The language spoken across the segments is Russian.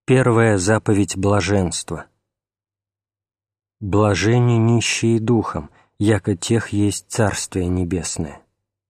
Первая заповедь блаженства. «Блаженни нищие духом, яко тех есть Царствие Небесное».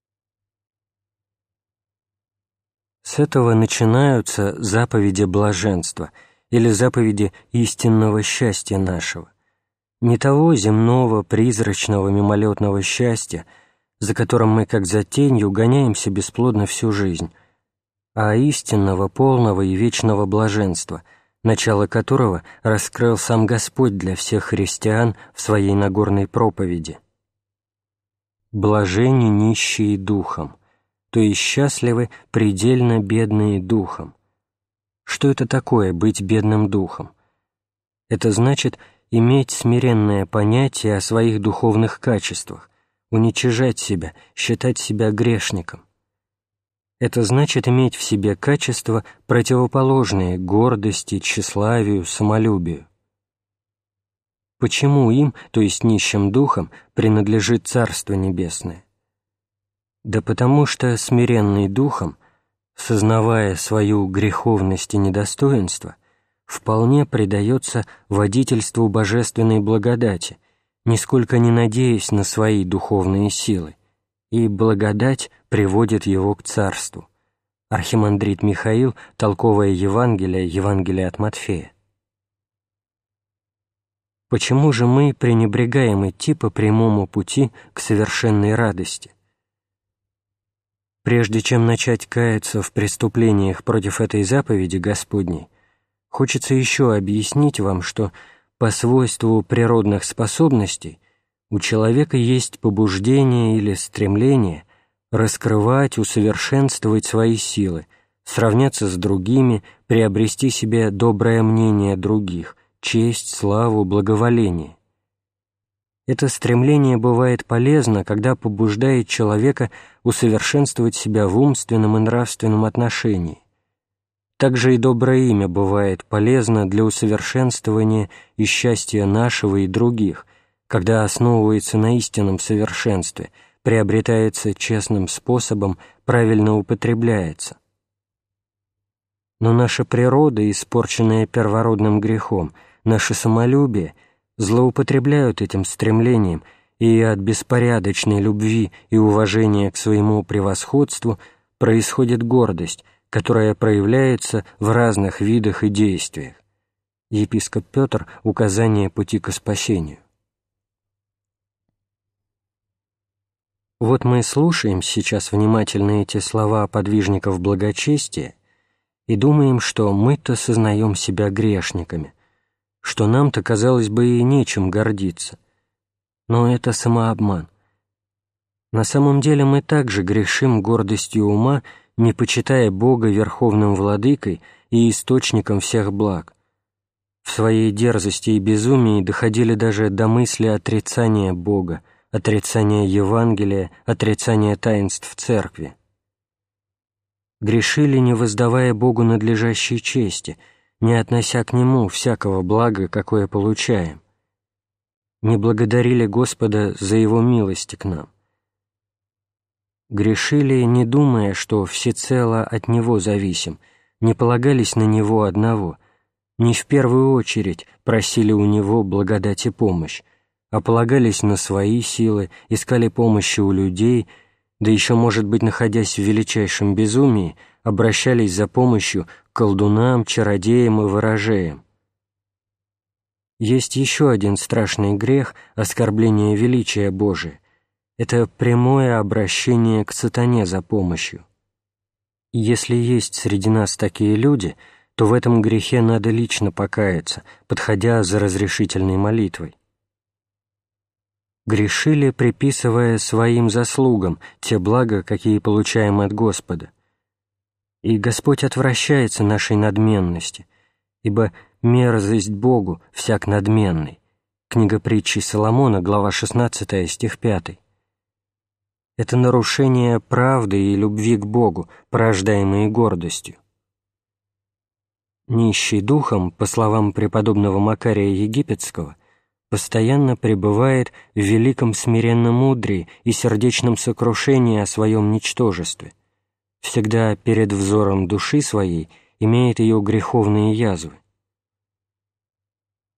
С этого начинаются заповеди блаженства или заповеди истинного счастья нашего, не того земного, призрачного, мимолетного счастья, за которым мы, как за тенью, гоняемся бесплодно всю жизнь, а истинного, полного и вечного блаженства, начало которого раскрыл сам Господь для всех христиан в своей Нагорной проповеди. «Блаженни нищие духом», то есть счастливы предельно бедные духом. Что это такое быть бедным духом? Это значит иметь смиренное понятие о своих духовных качествах, уничижать себя, считать себя грешником. Это значит иметь в себе качества, противоположные гордости, тщеславию, самолюбию. Почему им, то есть нищим духом, принадлежит Царство Небесное? Да потому что смиренный духом, сознавая свою греховность и недостоинство, вполне предается водительству божественной благодати, нисколько не надеясь на свои духовные силы, и благодать приводит его к царству. Архимандрит Михаил, толковое Евангелие от Матфея. Почему же мы пренебрегаем идти по прямому пути к совершенной радости? Прежде чем начать каяться в преступлениях против этой заповеди Господней, хочется еще объяснить вам, что по свойству природных способностей у человека есть побуждение или стремление раскрывать, усовершенствовать свои силы, сравняться с другими, приобрести себе доброе мнение других, честь, славу, благоволение. Это стремление бывает полезно, когда побуждает человека усовершенствовать себя в умственном и нравственном отношении. Также и доброе имя бывает полезно для усовершенствования и счастья нашего и других, когда основывается на истинном совершенстве, приобретается честным способом, правильно употребляется. Но наша природа, испорченная первородным грехом, наше самолюбие, злоупотребляют этим стремлением, и от беспорядочной любви и уважения к своему превосходству происходит гордость, которая проявляется в разных видах и действиях. Епископ Петр. Указание пути ко спасению. Вот мы слушаем сейчас внимательно эти слова подвижников благочестия и думаем, что мы-то сознаем себя грешниками, что нам-то, казалось бы, и нечем гордиться. Но это самообман. На самом деле мы также грешим гордостью ума, не почитая Бога верховным владыкой и источником всех благ. В своей дерзости и безумии доходили даже до мысли отрицания Бога, отрицания Евангелия, отрицания таинств Церкви. Грешили, не воздавая Богу надлежащей чести, не относя к Нему всякого блага, какое получаем. Не благодарили Господа за Его милости к нам. Грешили, не думая, что всецело от Него зависим, не полагались на Него одного, не в первую очередь просили у Него благодать и помощь, а полагались на свои силы, искали помощи у людей, да еще, может быть, находясь в величайшем безумии, обращались за помощью к колдунам, чародеям и ворожеям. Есть еще один страшный грех — оскорбление величия Божия. Это прямое обращение к сатане за помощью. И если есть среди нас такие люди, то в этом грехе надо лично покаяться, подходя за разрешительной молитвой. Грешили, приписывая своим заслугам те блага, какие получаем от Господа. И Господь отвращается нашей надменности, ибо мерзость Богу всяк надменный. Книга притчи Соломона, глава 16, стих 5. Это нарушение правды и любви к Богу, порождаемые гордостью. Нищий духом, по словам преподобного Макария Египетского, постоянно пребывает в великом смиренном мудрии и сердечном сокрушении о своем ничтожестве, всегда перед взором души своей имеет ее греховные язвы.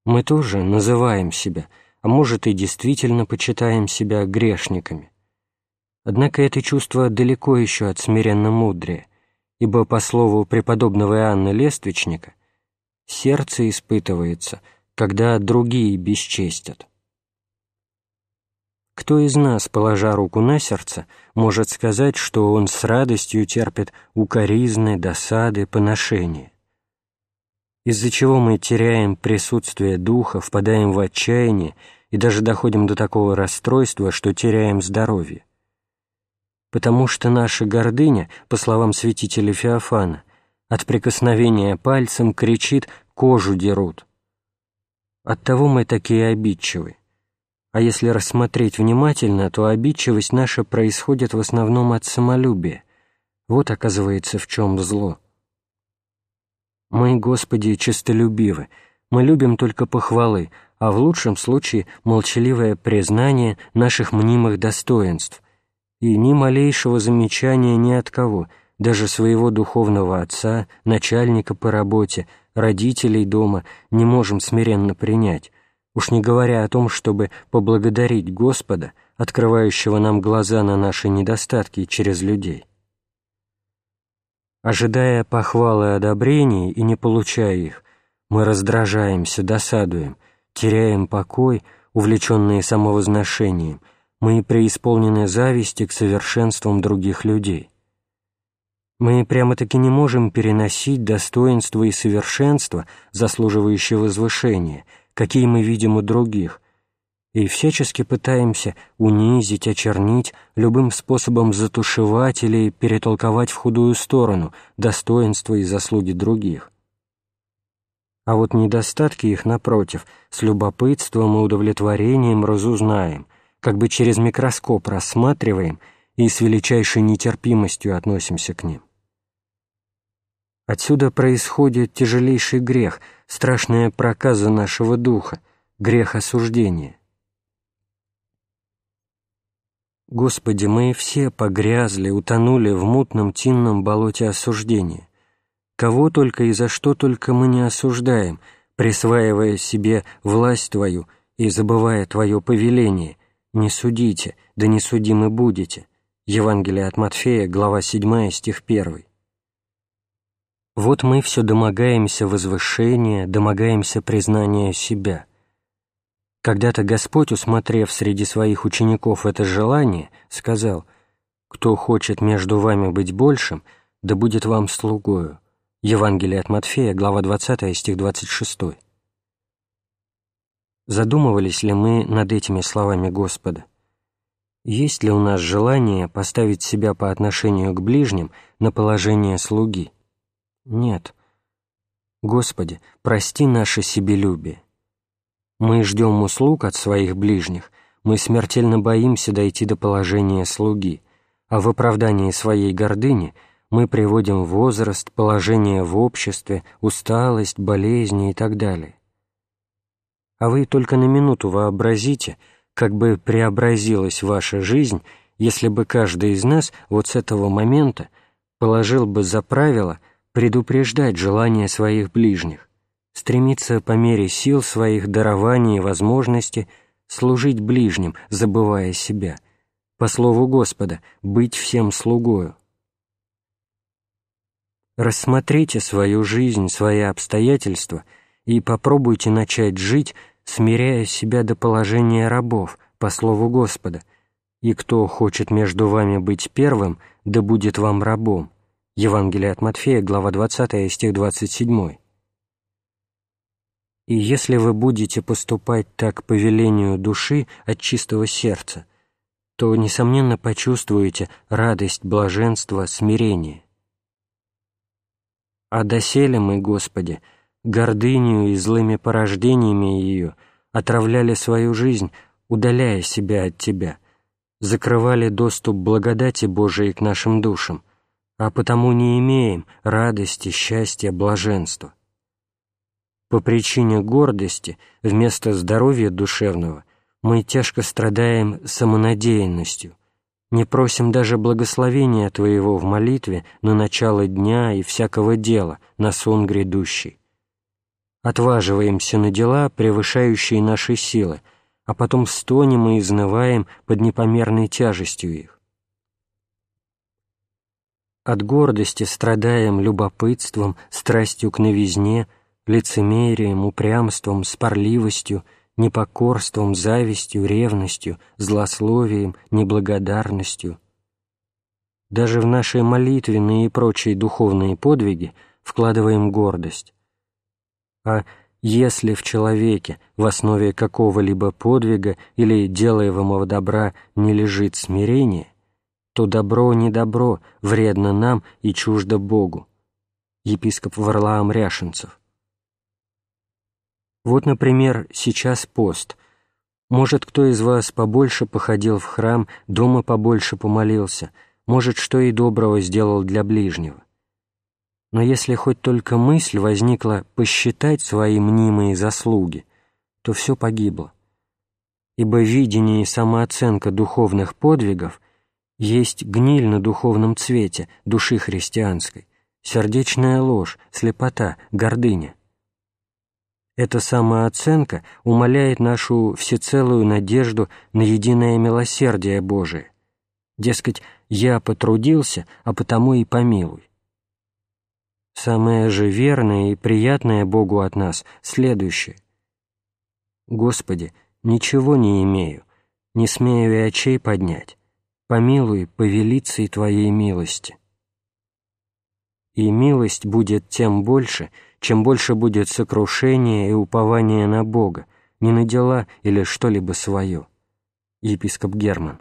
Мы тоже называем себя, а может и действительно почитаем себя грешниками. Однако это чувство далеко еще от смиренно-мудрия, ибо, по слову преподобного Иоанна Лествичника, сердце испытывается, когда другие бесчестят. Кто из нас, положа руку на сердце, может сказать, что он с радостью терпит укоризны, досады, поношения? Из-за чего мы теряем присутствие духа, впадаем в отчаяние и даже доходим до такого расстройства, что теряем здоровье? Потому что наша гордыня, по словам святителя Феофана, от прикосновения пальцем кричит «кожу дерут». Оттого мы такие обидчивы. А если рассмотреть внимательно, то обидчивость наша происходит в основном от самолюбия. Вот, оказывается, в чем зло. Мы, Господи, честолюбивы, мы любим только похвалы, а в лучшем случае молчаливое признание наших мнимых достоинств, и ни малейшего замечания ни от кого, даже своего духовного отца, начальника по работе, родителей дома, не можем смиренно принять, уж не говоря о том, чтобы поблагодарить Господа, открывающего нам глаза на наши недостатки через людей. Ожидая похвалы и одобрений и не получая их, мы раздражаемся, досадуем, теряем покой, увлеченные самовозношением, мы преисполнены зависти к совершенствам других людей. Мы прямо-таки не можем переносить достоинства и совершенства, заслуживающие возвышения, какие мы видим у других, и всячески пытаемся унизить, очернить, любым способом затушевать или перетолковать в худую сторону достоинства и заслуги других. А вот недостатки их, напротив, с любопытством и удовлетворением разузнаем, как бы через микроскоп рассматриваем и с величайшей нетерпимостью относимся к ним. Отсюда происходит тяжелейший грех, страшная проказа нашего духа, грех осуждения. Господи, мы все погрязли, утонули в мутном тинном болоте осуждения. Кого только и за что только мы не осуждаем, присваивая себе власть Твою и забывая Твое повеление: «Не судите, да не судимы будете». Евангелие от Матфея, глава 7, стих 1. Вот мы все домогаемся возвышения, домогаемся признания себя. Когда-то Господь, усмотрев среди своих учеников это желание, сказал: «Кто хочет между вами быть большим, да будет вам слугою». Евангелие от Матфея, глава 20, стих 26. Задумывались ли мы над этими словами Господа? Есть ли у нас желание поставить себя по отношению к ближним на положение слуги? Нет. Господи, прости наше себелюбие. Мы ждем услуг от своих ближних, мы смертельно боимся дойти до положения слуги, а в оправдании своей гордыни мы приводим возраст, положение в обществе, усталость, болезни и так далее. А вы только на минуту вообразите, как бы преобразилась ваша жизнь, если бы каждый из нас вот с этого момента положил бы за правило предупреждать желания своих ближних, стремиться по мере сил своих дарований и возможностей служить ближним, забывая себя, по слову Господа, быть всем слугою. Рассмотрите свою жизнь, свои обстоятельства и попробуйте начать жить, смиряя себя до положения рабов, по слову Господа: «И кто хочет между вами быть первым, да будет вам рабом». Евангелие от Матфея, глава 20, стих 27. И если вы будете поступать так по велению души от чистого сердца, то, несомненно, почувствуете радость, блаженство, смирение. А доселе мы, Господи, гордынью и злыми порождениями ее отравляли свою жизнь, удаляя себя от Тебя, закрывали доступ благодати Божией к нашим душам, а потому не имеем радости, счастья, блаженства. По причине гордости вместо здоровья душевного мы тяжко страдаем самонадеянностью, не просим даже благословения Твоего в молитве на начало дня и всякого дела, на сон грядущий. отваживаемся на дела, превышающие наши силы, а потом стонем и изнываем под непомерной тяжестью их. От гордости страдаем любопытством, страстью к новизне, лицемерием, упрямством, спорливостью, непокорством, завистью, ревностью, злословием, неблагодарностью. Даже в наши молитвенные и прочие духовные подвиги вкладываем гордость. А если в человеке в основе какого-либо подвига или делаемого добра не лежит смирение, то добро не добро, вредно нам и чуждо Богу. Епископ Варлаам Ряшенцев. Вот, например, сейчас пост. Может, кто из вас побольше походил в храм, дома побольше помолился, может, что и доброго сделал для ближнего. Но если хоть только мысль возникла посчитать свои мнимые заслуги, то все погибло. Ибо видение и самооценка духовных подвигов есть гниль на духовном цвете души христианской, сердечная ложь, слепота, гордыня. Эта самооценка умаляет нашу всецелую надежду на единое милосердие Божие. Дескать, я потрудился, а потому и помилуй. Самое же верное и приятное Богу от нас следующее. Господи, ничего не имею, не смею и очей поднять, помилуй по велицей Твоей милости. И милость будет тем больше, чем больше будет сокрушения и упования на Бога, не на дела или что-либо свое. Епископ Герман.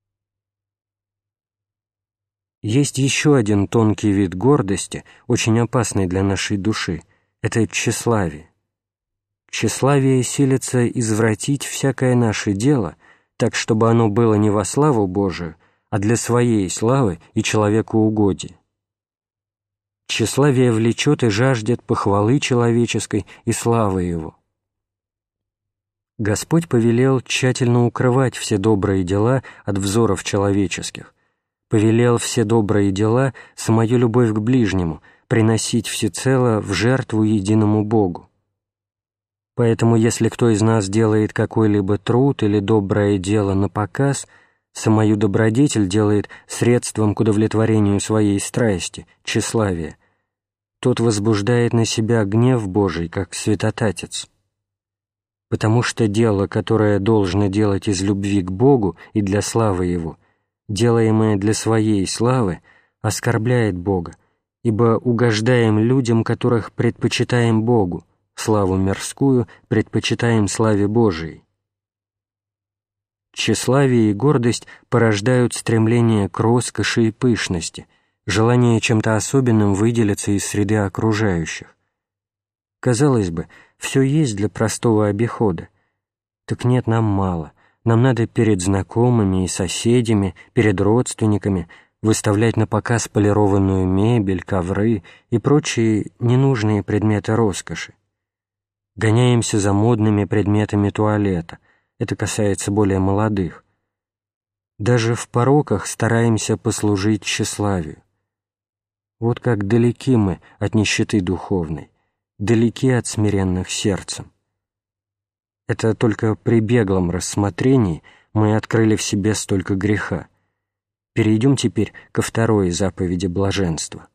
Есть еще один тонкий вид гордости, очень опасный для нашей души — это тщеславие. Тщеславие силится извратить всякое наше дело, так, чтобы оно было не во славу Божию, а для своей славы и человекоугодия. Тщеславие влечет и жаждет похвалы человеческой и славы Его. Господь повелел тщательно укрывать все добрые дела от взоров человеческих, повелел все добрые дела, самую любовь к ближнему, приносить всецело в жертву единому Богу. Поэтому, если кто из нас делает какой-либо труд или доброе дело на показ, самую добродетель делает средством к удовлетворению своей страсти, тщеславия, тот возбуждает на себя гнев Божий, как святотатец. Потому что дело, которое должно делать из любви к Богу и для славы Его, делаемое для своей славы, оскорбляет Бога, ибо угождаем людям, которых предпочитаем Богу, славу мирскую предпочитаем славе Божией. Тщеславие и гордость порождают стремление к роскоши и пышности, желание чем-то особенным выделиться из среды окружающих. Казалось бы, все есть для простого обихода. Так нет, нам мало. Нам надо перед знакомыми и соседями, перед родственниками выставлять на показ полированную мебель, ковры и прочие ненужные предметы роскоши. Гоняемся за модными предметами туалета. Это касается более молодых. Даже в пороках стараемся послужить тщеславию. Вот как далеки мы от нищеты духовной, далеки от смиренных сердцем. Это только при беглом рассмотрении мы открыли в себе столько греха. Перейдем теперь ко второй заповеди блаженства.